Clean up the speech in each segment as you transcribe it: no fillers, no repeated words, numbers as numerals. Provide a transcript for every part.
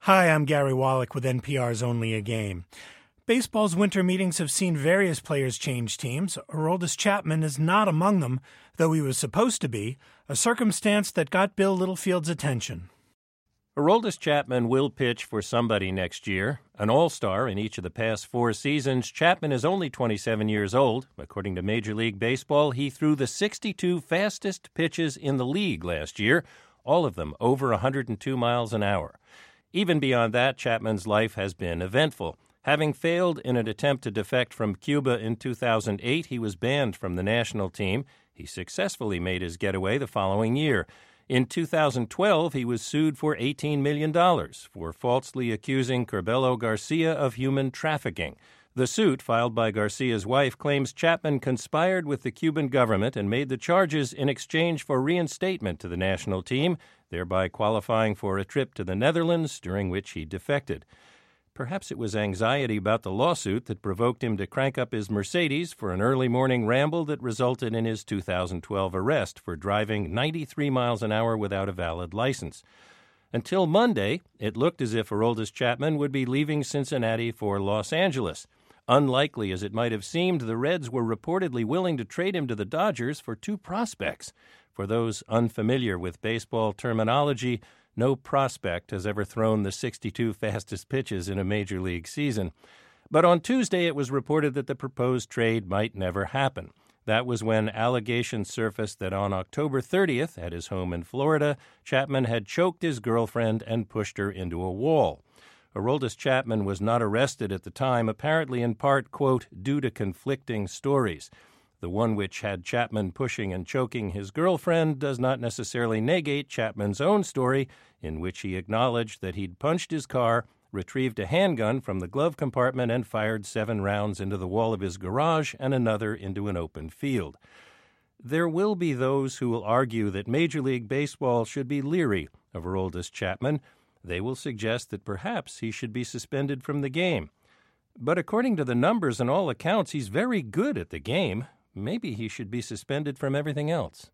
Hi, I'm Gary Wallach with NPR's Only a Game. Baseball's winter meetings have seen various players change teams. Aroldis Chapman is not among them, though he was supposed to be, a circumstance that got Bill Littlefield's attention. Aroldis Chapman will pitch for somebody next year. An all-star in each of the past 4 seasons, Chapman is only 27 years old. According to Major League Baseball, he threw the 62 fastest pitches in the league last year, all of them over 102 miles an hour. Even beyond that, Chapman's life has been eventful. Having failed in an attempt to defect from Cuba in 2008, he was banned from the national team. He successfully made his getaway the following year. In 2012, he was sued for $18 million for falsely accusing Curbelo Garcia of human trafficking. The suit, filed by Garcia's wife, claims Chapman conspired with the Cuban government and made the charges in exchange for reinstatement to the national team, thereby qualifying for a trip to the Netherlands, during which he defected. Perhaps it was anxiety about the lawsuit that provoked him to crank up his Mercedes for an early morning ramble that resulted in his 2012 arrest for driving 93 miles an hour without a valid license. Until Monday, it looked as if Aroldis Chapman would be leaving Cincinnati for Los Angeles. Unlikely as it might have seemed, the Reds were reportedly willing to trade him to the Dodgers for 2 prospects. For those unfamiliar with baseball terminology, no prospect has ever thrown the 62 fastest pitches in a major league season. But on Tuesday, it was reported that the proposed trade might never happen. That was when allegations surfaced that on October 30th, at his home in Florida, Chapman had choked his girlfriend and pushed her into a wall. Aroldis Chapman was not arrested at the time, apparently in part, quote, due to conflicting stories. The one which had Chapman pushing and choking his girlfriend does not necessarily negate Chapman's own story, in which he acknowledged that he'd punched his car, retrieved a handgun from the glove compartment, and fired 7 rounds into the wall of his garage and another into an open field. There will be those who will argue that Major League Baseball should be leery of Aroldis Chapman. They will suggest that perhaps he should be suspended from the game. But according to the numbers and all accounts, he's very good at the game. Maybe he should be suspended from everything else.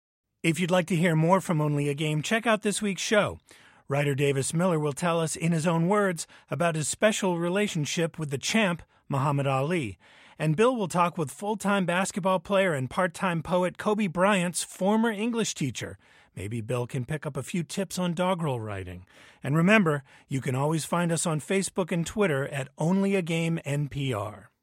If you'd like to hear more from Only a Game, check out this week's show. Writer Davis Miller will tell us in his own words about his special relationship with the champ, Muhammad Ali. And Bill will talk with full-time basketball player and part-time poet Kobe Bryant's former English teacher. Maybe Bill can pick up a few tips on doggerel writing. And remember, you can always find us on Facebook and Twitter at Only a Game NPR.